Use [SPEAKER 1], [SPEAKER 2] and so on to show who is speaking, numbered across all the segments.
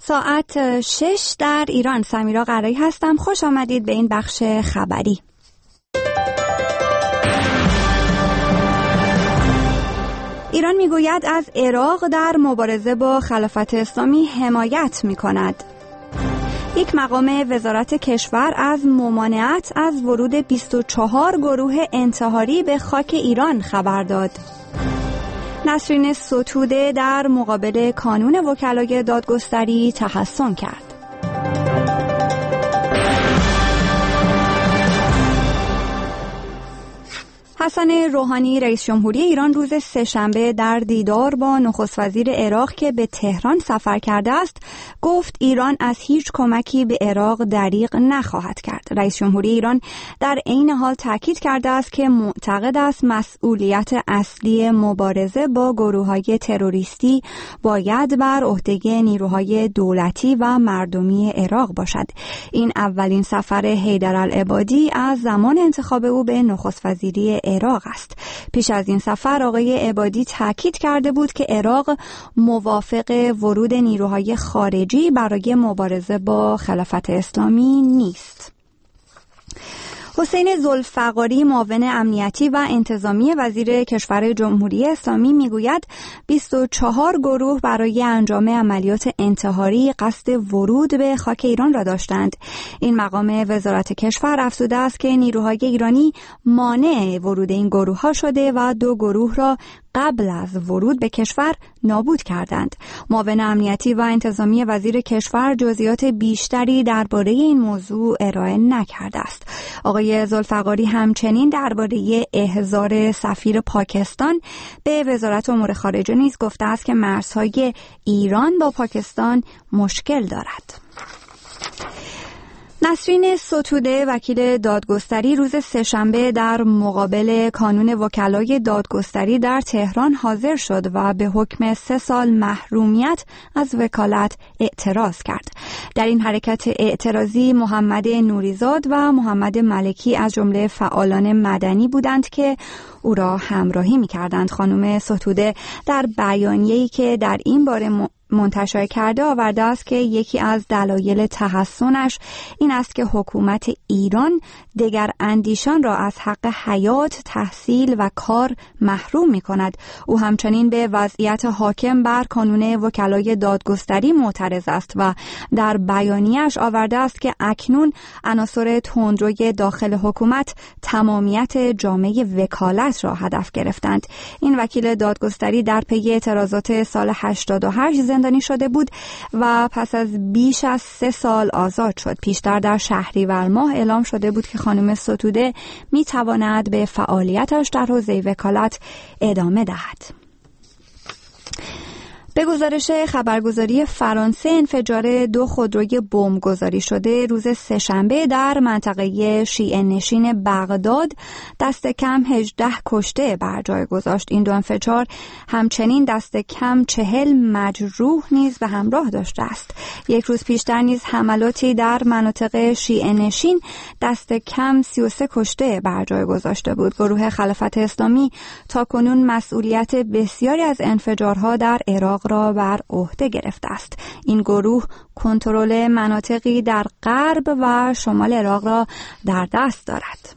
[SPEAKER 1] ساعت 6 در ایران. سمیرا قرایی هستم. خوش آمدید به این بخش خبری. ایران میگوید از عراق در مبارزه با خلافت اسلامی حمایت میکند. یک مقام وزارت کشور از ممانعت از ورود 24 گروه انتحاری به خاک ایران خبر داد. نسرین ستوده در مقابل کانون وکلای دادگستری تحسن کرد. حسن روحانی رئیس جمهوری ایران روز سه‌شنبه در دیدار با نخست وزیر عراق که به تهران سفر کرده است گفت ایران از هیچ کمکی به عراق دریغ نخواهد کرد. رئیس جمهوری ایران در عین حال تاکید کرده است که معتقد است مسئولیت اصلی مبارزه با گروه‌های تروریستی باید بر عهده نیروهای دولتی و مردمی عراق باشد. این اولین سفر حیدرالعبادی از زمان انتخاب او به نخست وزیری عراق است. پیش از این سفر آقای عبادی تاکید کرده بود که عراق موافق ورود نیروهای خارجی برای مبارزه با خلافت اسلامی نیست. حسین ذوالفقاری معاون امنیتی و انتظامی وزیر کشور جمهوری اسلامی میگوید 24 گروه برای انجام عملیات انتحاری قصد ورود به خاک ایران را داشتند. این مقام وزارت کشور افزوده است که نیروهای ایرانی مانع ورود این گروه ها شده و 2 گروه را قبل از ورود به کشور نابود کردند. معاون امنیتی و انتظامی وزیر کشور جزئیات بیشتری درباره این موضوع ارائه نکرده است. آقای ذوالفقاری همچنین درباره احضار سفیر پاکستان به وزارت امور خارجه نیز گفته است که مرزهای ایران با پاکستان مشکل دارد. نسرین ستوده وکیل دادگستری روز سه‌شنبه در مقابل کانون وکلای دادگستری در تهران حاضر شد و به حکم 3 سال محرومیت از وکالت اعتراض کرد. در این حرکت اعتراضی محمد نوریزاد و محمد ملکی از جمله فعالان مدنی بودند که او را همراهی می‌کردند. خانم ستوده در بیانیه‌ای که در این باره منتشر کرده آورده است که یکی از دلایل تحسنش این است که حکومت ایران دگر اندیشان را از حق حیات، تحصیل و کار محروم می کند. او همچنین به وضعیت حاکم بر کانون وکلای دادگستری معترض است و در بیانیه‌اش آورده است که اکنون عناصر تندروی داخل حکومت تمامیت جامعه وکالت را هدف گرفتند. این وکیل دادگستری در پی اعتراضات سال 88 زندانی شده بود و پس از بیش از 3 سال آزاد شد. پیشتر در شهریور ماه اعلام شده بود که خانم ستوده می تواند به فعالیتش در حوزه وکالت ادامه دهد. به گزارش خبرگزاری فرانسه انفجار 2 خودروی بمبگذاری شده روز سه‌شنبه در منطقه شیعه نشین بغداد دست کم 18 کشته بر جای گذاشت. این 2 انفجار همچنین دست کم 40 مجروح نیز به همراه داشته است. یک روز پیشتر نیز حملاتی در مناطق شیعه نشین دست کم 33 کشته بر جای گذاشته بود. گروه خلافت اسلامی تاکنون مسئولیت بسیاری از انفجارها در عراق را بر عهده گرفته است. این گروه کنترل مناطقی در غرب و شمال عراق را در دست دارد.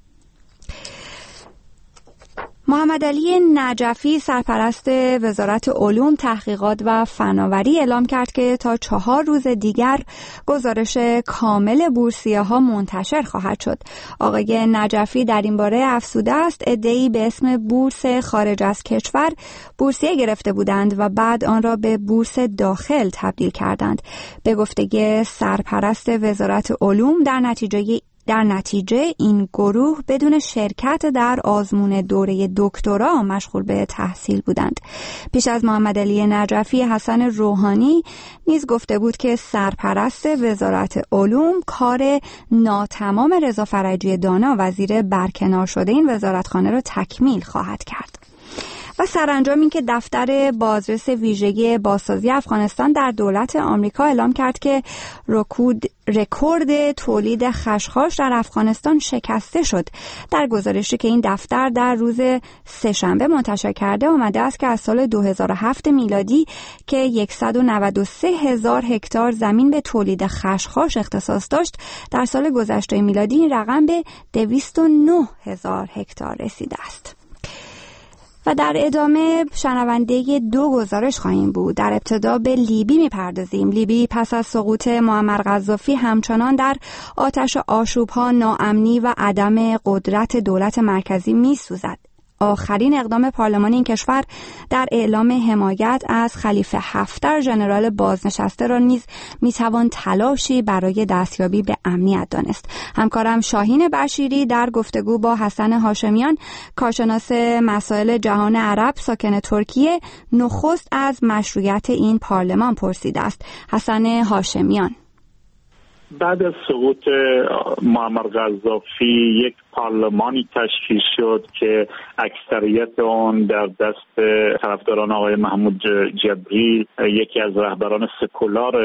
[SPEAKER 1] محمد علی نجفی سرپرست وزارت علوم، تحقیقات و فناوری اعلام کرد که تا 4 روز دیگر گزارش کامل بورسیه‌ها منتشر خواهد شد. آقای نجفی در این باره افزوده است عده‌ای به اسم بورس خارج از کشور بورسیه گرفته بودند و بعد آن را به بورس داخل تبدیل کردند. به گفته سرپرست وزارت علوم در نتیجه این گروه بدون شرکت در آزمون دوره دکترا مشغول به تحصیل بودند. پیش از محمد علی نجفی، حسن روحانی نیز گفته بود که سرپرست وزارت علوم کار ناتمام رضا فرجی دانا وزیر برکنار شده این وزارتخانه را تکمیل خواهد کرد. و سرانجام این که دفتر بازرس ویژگی بازسازی افغانستان در دولت آمریکا اعلام کرد که رکورد تولید خشخاش در افغانستان شکسته شد. در گزارشی که این دفتر در روز سه‌شنبه منتشر کرده آمده است که از سال 2007 میلادی که 193,000 هکتار زمین به تولید خشخاش اختصاص داشت، در سال گذشته میلادی این رقم به 209,000 هکتار رسیده است. و در ادامه شنونده 2 گزارش خواهیم بود. در ابتدا به لیبی میپردازیم. لیبی پس از سقوط معمر قذافی همچنان در آتش آشوب‌ها، ناامنی و عدم قدرت دولت مرکزی میسوزد. آخرین اقدام پارلمان این کشور در اعلام حمایت از خلیفه حفتر ژنرال بازنشسته را نیز میتوان تلاشی برای دستیابی به امنیت دانست. همکارم شاهین بشیری در گفتگو با حسن هاشمیان، کارشناس مسائل جهان عرب ساکن ترکیه، نخست از مشروعیت این پارلمان پرسیده است. حسن هاشمیان:
[SPEAKER 2] بعد از سقوط معمر قذافی یک پارلمانی تشکیل شد که اکثریت آن در دست طرفداران آقای محمود جبریل، یکی از رهبران سکولار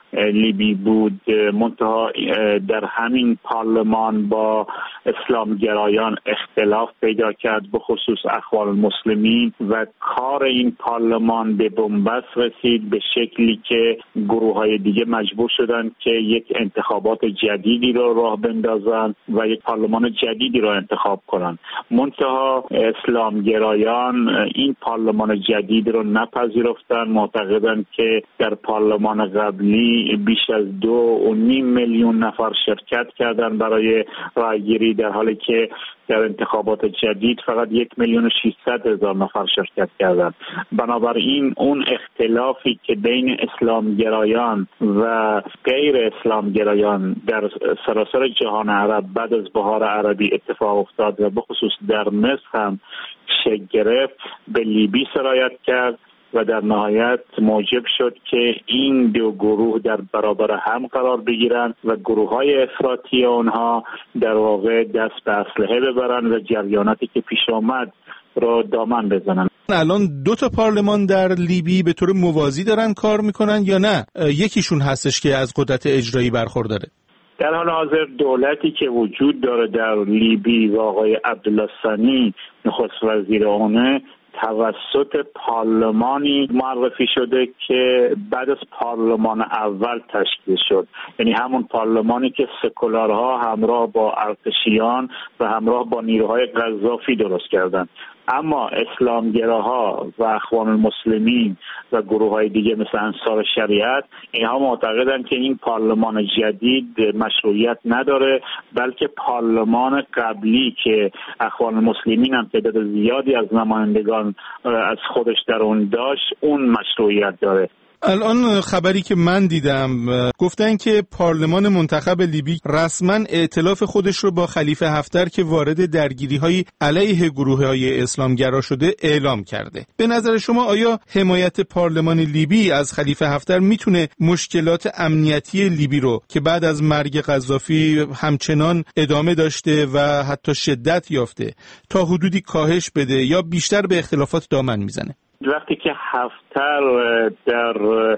[SPEAKER 2] لیبی بود. منتها در همین پارلمان با اسلامگرایان اختلاف پیدا کرد، به خصوص اخوان المسلمین، و کار این پارلمان به بنبست رسید به شکلی که گروه‌های دیگه مجبور شدند که یک انتخابات جدیدی رو راه بندازن و یک پارلمان جدیدی رو انتخاب کنن. منتها اسلامگرایان این پارلمان جدید رو نپذیرفتن، معتقدند که در پارلمان قبلی بیش از 2.5 میلیون نفر شرکت کردن برای رایگیری، در حالی که در انتخابات جدید فقط 1,600,000 نفر شرکت کردند. بنابراین اون اختلافی که بین اسلامگرایان و غیر اسلامگرایان در سراسر جهان عرب بعد از بهار عربی اتفاق افتاد و به خصوص در مصر هم شکل گرفت، به لیبی سرایت کرد و در نهایت موجب شد که این 2 گروه در برابر هم قرار بگیرن و گروه‌های افراطی آنها در واقع دست به اسلحه ببرن و جریاناتی که پیش آمد رو دامن بزنن.
[SPEAKER 3] الان 2 تا پارلمان در لیبی به طور موازی دارن کار میکنن یا نه یکیشون هستش که از قدرت اجرایی برخورداره؟
[SPEAKER 2] در حال حاضر دولتی که وجود داره در لیبی و آقای عبدالله ثانی نخست وزیر اونه توسط پارلمانی معرفی شده که بعد از پارلمان اول تشکیل شد، یعنی همون پارلمانی که سکولارها همراه با ارتشیان و همراه با نیروهای قذافی درست کردند. اما اسلامگراها و اخوان المسلمین و گروه‌های دیگه مثل انصار شریعت، اینها معتقدند که این پارلمان جدید مشروعیت نداره، بلکه پارلمان قبلی که اخوان المسلمین هم تعداد زیادی از نمایندگان از خودش در اون داشت، اون مشروعیت داره.
[SPEAKER 3] الان خبری که من دیدم گفتن که پارلمان منتخب لیبی رسما ائتلاف خودش رو با خلیفه حفتر که وارد درگیری‌های علیه گروه‌های اسلامگرا شده اعلام کرده. به نظر شما آیا حمایت پارلمان لیبی از خلیفه حفتر میتونه مشکلات امنیتی لیبی رو که بعد از مرگ قذافی همچنان ادامه داشته و حتی شدت یافته تا حدودی کاهش بده یا بیشتر به اختلافات دامن میزنه؟
[SPEAKER 2] وقتی که حفتر در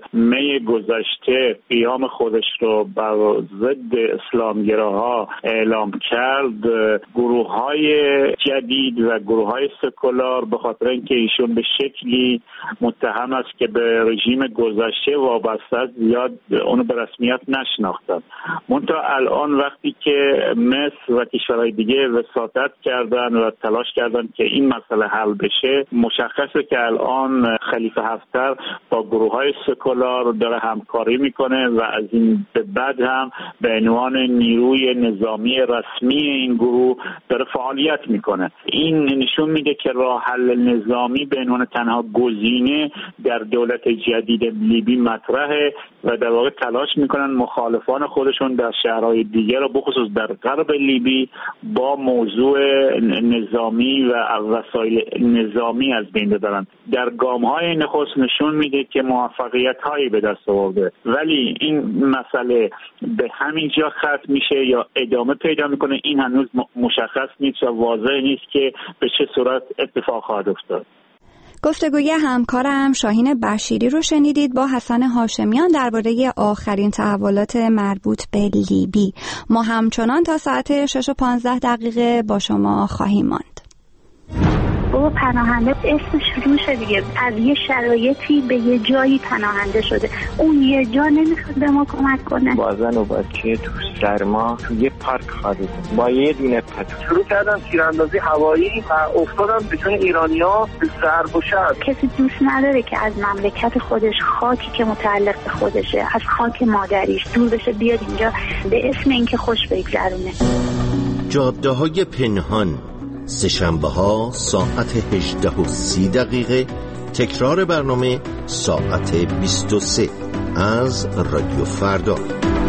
[SPEAKER 2] می گذشته قیام خودش رو بر ضد اسلامگراها اعلام کرد، گروه‌های جدید و گروه‌های سکولار به خاطر اینکه ایشون به شکلی متهم است که به رژیم گذشته وابسته است، زیاد اونو به رسمیت نشناختن. منتها الان وقتی که مصر و کشورهای دیگه وساطت کردن و تلاش کردن که این مسئله حل بشه، مشخصه که الان خلیفه حفتر با گروه‌های سکولار داره همکاری میکنه و از این به بعد هم به عنوان نیروی نظامی رسمی این گروه داره فعالیت میکنه. این نشون میده که راه حل نظامی به عنوان تنها گزینه در دولت جدید لیبی مطرحه و در واقع تلاش میکنن مخالفان خودشون در شهرهای دیگر و بخصوص در غرب لیبی با موضوع نظامی و وسایل نظامی از بین ببرن. در گام‌های نخست نشون میده که موفقیت‌هایی به دست آورده، ولی این مسئله به همین جا ختم میشه یا ادامه پیدا میکنه، این هنوز مشخص نیست و واضح نیست که به چه صورت اتفاق خواهد افتاد.
[SPEAKER 1] گفتگوی همکارم شاهین بشیری رو شنیدید با حسن هاشمیان درباره آخرین تحولات مربوط به لیبی. ما همچنان تا ساعت 6:15 با شما خواهیم ماند.
[SPEAKER 4] بابا پناهنده اسمش روشه دیگه، از یه شرایطی به یه جایی پناهنده شده، اون یه جا نمیخواد به ما کمک کنه.
[SPEAKER 5] با زن و بچه تو سرما تو یه پارک خالی با یه دونه پتو شروع کردن تیراندازی هوایی و افتادن بتون ایرانی‌ها به ضرب و شتم.
[SPEAKER 4] کسی دوست نداره که از مملکت خودش، خاکی که متعلق به خودشه، از خاک مادریش دور بشه بیاد اینجا به اسم اینکه خوش بگذرونه.
[SPEAKER 6] جاده‌های پنهان، سه‌شنبه‌ها ساعت 18:30، تکرار برنامه ساعت 23 از رادیو فردا.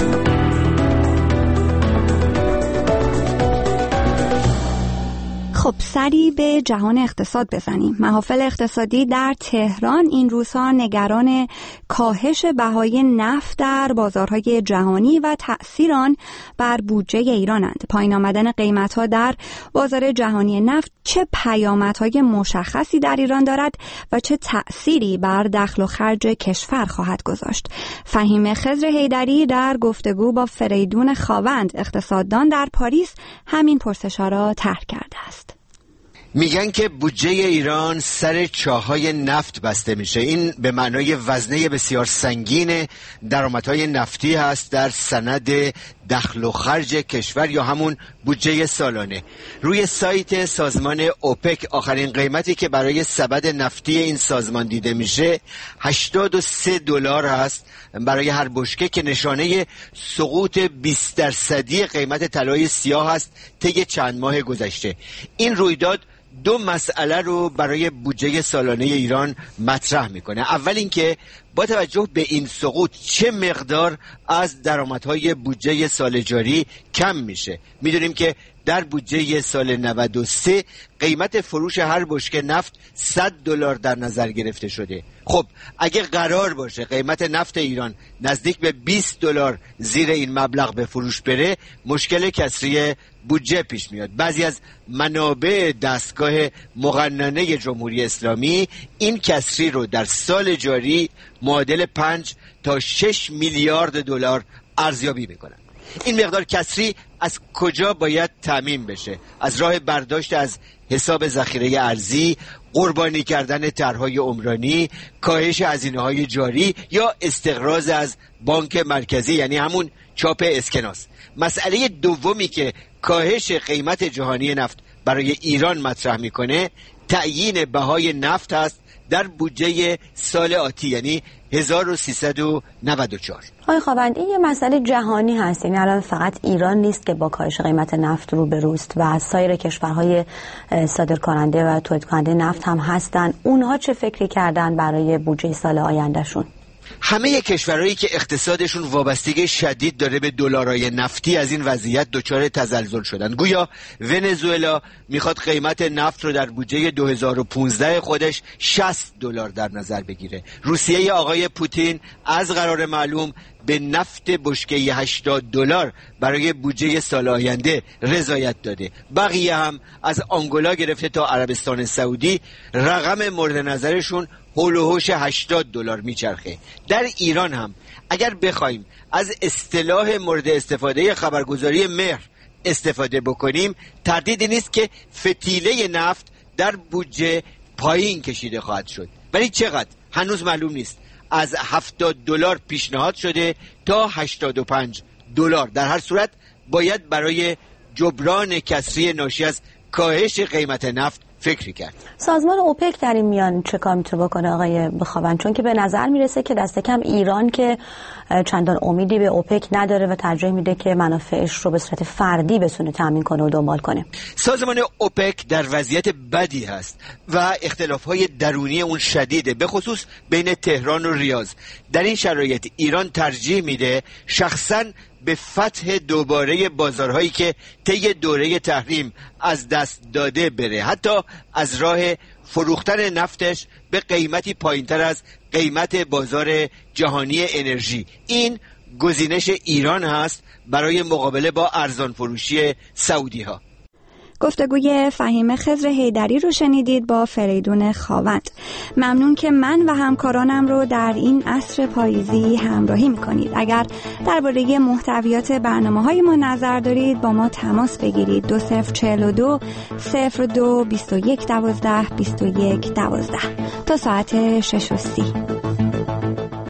[SPEAKER 1] خب سری به جهان اقتصاد بزنیم. محافل اقتصادی در تهران این روزها نگران کاهش بهای نفت در بازارهای جهانی و تأثیر آن بر بودجه ایرانند. پایین آمدن قیمت‌ها در بازار جهانی نفت چه پیامدهای مشخصی در ایران دارد و چه تأثیری بر دخل و خرج کشور خواهد گذاشت؟ فهیم خضر حیدری در گفتگو با فریدون خاوند اقتصاددان در پاریس همین پرسش‌ها را طرح کرده است.
[SPEAKER 7] میگن که بودجه ایران سر چاهای نفت بسته میشه. این به معنای وزنه بسیار سنگین درآمدهای نفتی هست در سند دخل و خرج کشور یا همون بودجه سالانه. روی سایت سازمان اوپک آخرین قیمتی که برای سبد نفتی این سازمان دیده میشه $83 هست برای هر بشکه، که نشانه سقوط 20% قیمت طلای سیاه هست طی چند ماه گذشته. این رویداد دو مسئله رو برای بودجه سالانه ایران مطرح میکنه. اول اینکه با توجه به این سقوط چه مقدار از درآمدهای بودجه سال جاری کم میشه. میدونیم که در بودجه سال 93 قیمت فروش هر بشکه نفت $100 در نظر گرفته شده. خب اگه قرار باشه قیمت نفت ایران نزدیک به $20 زیر این مبلغ به فروش بره، مشکل کسری بودجه پیش میاد. بعضی از منابع دستگاه مقننه جمهوری اسلامی این کسری رو در سال جاری معادل 5 تا 6 میلیارد دلار ارزیابی میکنن. این مقدار کسری از کجا باید تامین بشه؟ از راه برداشت از حساب ذخیره ارزی، قربانی کردن طرح‌های عمرانی، کاهش هزینه‌های جاری یا استقراض از بانک مرکزی، یعنی همون چاپ اسکناس. مسئله دومی که کاهش قیمت جهانی نفت برای ایران مطرح میکنه تعیین بهای نفت هست در بودجه سال آتی، یعنی 1394.
[SPEAKER 8] آقای خاوند، این یه مسئله جهانی هست، یعنی الان فقط ایران نیست که با کاهش قیمت نفت روبروست و از سایر کشورهای صادرکننده و تولید کننده نفت هم هستن. اونها چه فکری کردن برای بودجه سال آیندهشون؟
[SPEAKER 7] همه کشورهایی که اقتصادشون وابستگی شدید داره به دلارای نفتی از این وضعیت دچار تزلزل شدن. گویا ونزوئلا میخواد قیمت نفت رو در بودجه 2015 خودش $60 در نظر بگیره. روسیه آقای پوتین از قرار معلوم به نفت بشکه $80 برای بودجه سال آینده رضایت داده. بقیه هم از آنگولا گرفته تا عربستان سعودی رقم مورد نظرشون هول و هوش $80 میچرخه. در ایران هم اگر بخوایم از اصطلاح مورد استفاده خبرگزاری مهر استفاده بکنیم، تردیدی نیست که فتیله نفت در بودجه پایین کشیده خواهد شد. ولی چقدر هنوز معلوم نیست. از $70 پیشنهاد شده تا $85. در هر صورت باید برای جبران کسری ناشی از کاهش قیمت نفت فکری کرد.
[SPEAKER 8] سازمان اوپک در این میان چه کار میتونه بکنه آقای بخاوند؟ چون که به نظر میرسه که دست کم ایران که چندان امیدی به اوپک نداره و ترجیح میده که منافعش رو به صورت فردی بتونه تامین کنه و دنبال کنه.
[SPEAKER 7] سازمان اوپک در وضعیت بدی هست و اختلافهای درونی اون شدیده، به خصوص بین تهران و ریاض. در این شرایط ایران ترجیح میده شخصاً به فتح دوباره بازارهایی که طی دوره تحریم از دست داده بره، حتی از راه فروختن نفتش به قیمتی پایینتر از قیمت بازار جهانی انرژی. این گزینش ایران هست برای مقابله با ارزان فروشی سعودی ها.
[SPEAKER 1] گفتگوی فهیم خضر حیدری رو شنیدید با فریدون خاوند. ممنون که من و همکارانم رو در این عصر پاییزی همراهی میکنید. اگر درباره محتویات برنامه‌های ما نظر دارید با ما تماس بگیرید. 2042 02 21 12 21 12 تا ساعت 6:30.